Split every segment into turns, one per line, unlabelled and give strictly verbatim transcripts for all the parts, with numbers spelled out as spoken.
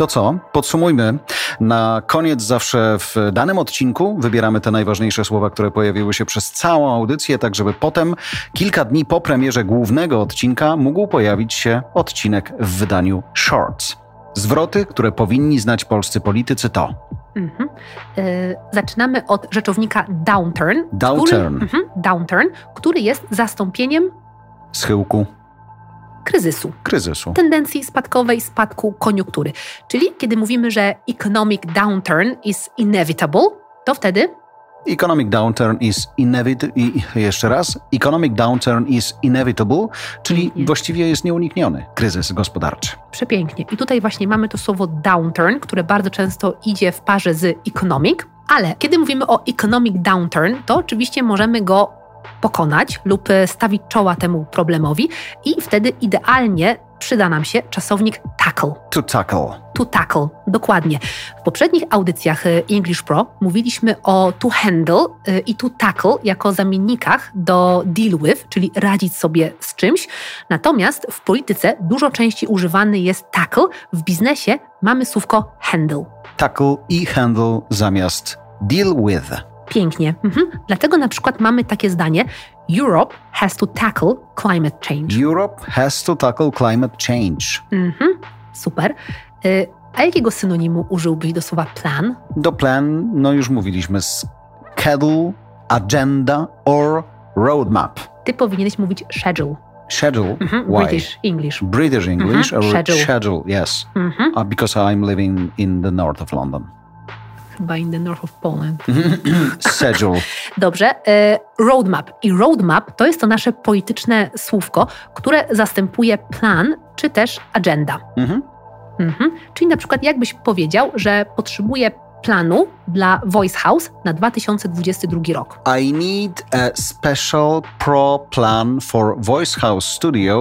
To co? Podsumujmy. Na koniec zawsze w danym odcinku wybieramy te najważniejsze słowa, które pojawiły się przez całą audycję, tak żeby potem, kilka dni po premierze głównego odcinka, mógł pojawić się odcinek w wydaniu Shorts. Zwroty, które powinni znać polscy politycy to...
Mhm. Yy, zaczynamy od rzeczownika downturn.
Downturn.
Który, mhm, downturn, który jest zastąpieniem
schyłku.
Kryzysu.
Kryzysu.
Tendencji spadkowej, spadku koniunktury. Czyli kiedy mówimy, że economic downturn is inevitable, to wtedy...
Economic downturn is inevitable. Jeszcze raz. Economic downturn is inevitable, czyli
Pięknie.
właściwie jest nieunikniony kryzys gospodarczy.
Przepięknie. I tutaj właśnie mamy to słowo downturn, które bardzo często idzie w parze z economic, ale kiedy mówimy o economic downturn, to oczywiście możemy go pokonać lub stawić czoła temu problemowi i wtedy idealnie przyda nam się czasownik tackle.
To tackle.
To tackle, dokładnie. W poprzednich audycjach English Pro mówiliśmy o to handle i to tackle jako zamiennikach do deal with, czyli radzić sobie z czymś. Natomiast w polityce dużo częściej używany jest tackle, w biznesie mamy słówko handle.
Tackle i handle zamiast deal with.
Pięknie. Mhm. Dlatego na przykład mamy takie zdanie: Europe has to tackle climate change.
Europe has to tackle climate change.
Mhm. Super. Y- a jakiego synonimu użyłbyś do słowa plan?
Do plan, no już mówiliśmy, schedule, agenda or roadmap.
Ty powinieneś mówić schedule.
Schedule?
Mhm.
Why?
British English.
British English
Mhm.
or
Schedule.
schedule, yes.
Mhm.
Uh, because I'm living in the north of London.
Chyba in the north of Poland.
Schedule.
Dobrze. Y- roadmap. I roadmap to jest to nasze polityczne słówko, które zastępuje plan czy też agenda.
Mhm.
Mhm. Czyli na przykład jakbyś powiedział, że potrzebuję planu dla Voice House na dwa tysiące dwudziesty drugi rok.
I need a special pro plan for Voice House Studio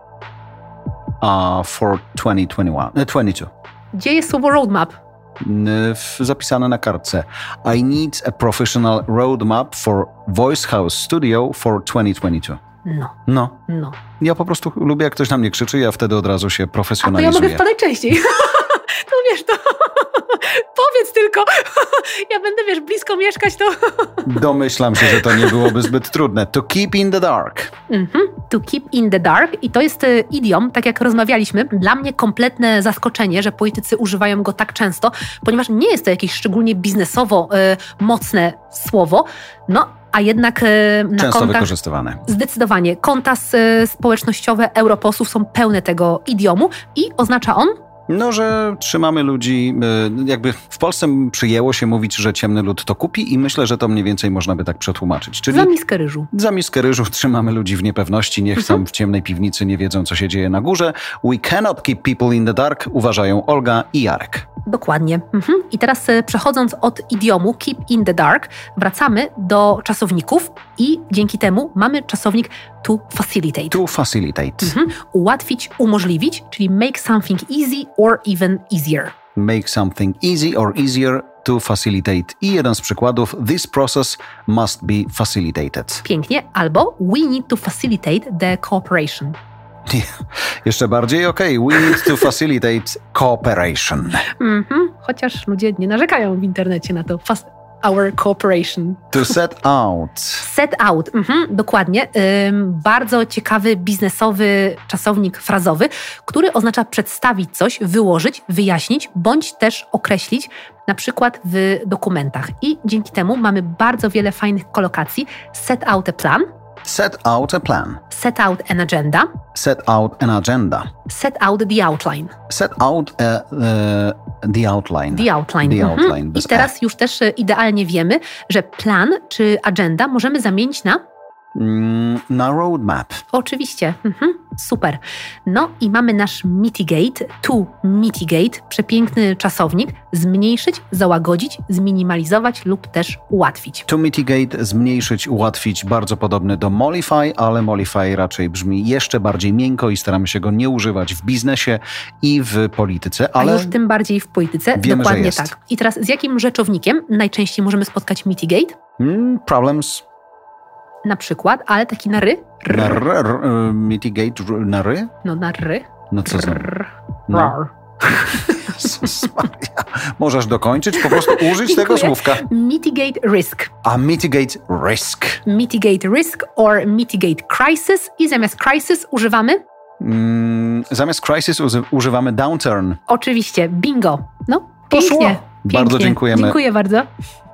uh, for twenty twenty-one, uh, twenty-two.
Gdzie jest słowo roadmap?
N- w- Zapisane na kartce. I need a professional roadmap for Voice House Studio for twenty twenty-two.
No,
No,
no.
ja po prostu lubię, jak ktoś na mnie krzyczy, ja wtedy od razu się
A to ja
profesjonalizuję.
mogę wpadać częściej. To wiesz, to powiedz tylko. Ja będę, wiesz, blisko mieszkać, to...
Domyślam się, że to nie byłoby zbyt trudne. To keep in the dark.
Mhm. To keep in the dark. I to jest y, idiom, tak jak rozmawialiśmy. Dla mnie kompletne zaskoczenie, że politycy używają go tak często, ponieważ nie jest to jakieś szczególnie biznesowo y, mocne słowo, no a jednak y, na
Często
kontach...
wykorzystywane.
Zdecydowanie. Konta y, społecznościowe europosłów są pełne tego idiomu i oznacza on...
No, że trzymamy ludzi, y, jakby w Polsce przyjęło się mówić, że ciemny lud to kupi i myślę, że to mniej więcej można by tak przetłumaczyć. Czyli
Za miskę ryżu.
za miskę ryżu trzymamy ludzi w niepewności, niech
Mhm.
są w ciemnej piwnicy, nie wiedzą, co się dzieje na górze. We cannot keep people in the dark, uważają Olga i Jarek.
Dokładnie. Mhm. I teraz y, przechodząc od idiomu keep in the dark, wracamy do czasowników i dzięki temu mamy czasownik to facilitate.
To facilitate.
Mhm. Ułatwić, umożliwić, czyli make something easy or even easier.
Make something easy or easier to facilitate. I jeden z przykładów, this process must be facilitated.
Pięknie. Albo we need to facilitate the cooperation.
Jeszcze bardziej, okej, we need to facilitate cooperation.
Mhm. Chociaż ludzie nie narzekają w internecie na to. Fas- our cooperation.
To set out.
Set out, mhm, dokładnie. Ym, bardzo ciekawy biznesowy czasownik frazowy, który oznacza przedstawić coś, wyłożyć, wyjaśnić, bądź też określić, na przykład w dokumentach. I dzięki temu mamy bardzo wiele fajnych kolokacji. Set out a plan,
Set out a plan.
set out an agenda,
Set out an agenda.
set out the outline.
Set out a, uh, the outline.
The outline.
The
Mhm.
outline.
I
bez
teraz już też e, idealnie wiemy, że plan czy agenda możemy zamienić na...
E. Mm, na roadmap.
Oczywiście. Mhm. Super. No i mamy nasz mitigate, to mitigate, przepiękny czasownik, zmniejszyć, załagodzić, zminimalizować lub też ułatwić.
To mitigate, zmniejszyć, ułatwić, bardzo podobny do mollify, ale mollify raczej brzmi jeszcze bardziej miękko i staramy się go nie używać w biznesie i w polityce, ale
A już tym bardziej w polityce.
wiemy,
Dokładnie
że jest.
tak. I teraz z jakim rzeczownikiem najczęściej możemy spotkać mitigate?
mm, problems.
Na przykład, ale taki na ry?
Na r, r, y, mitigate r, na ry?
No na ry.
No co za...
Rr.
No.
Rar.
możesz dokończyć, po prostu użyć tego słówka.
Mitigate risk.
A mitigate risk.
Mitigate risk or mitigate crisis i zamiast crisis używamy?
Mm, zamiast crisis uzy- używamy downturn.
Oczywiście, bingo. No,
Poszło.
pięknie.
Bardzo
pięknie.
dziękujemy.
Dziękuję bardzo.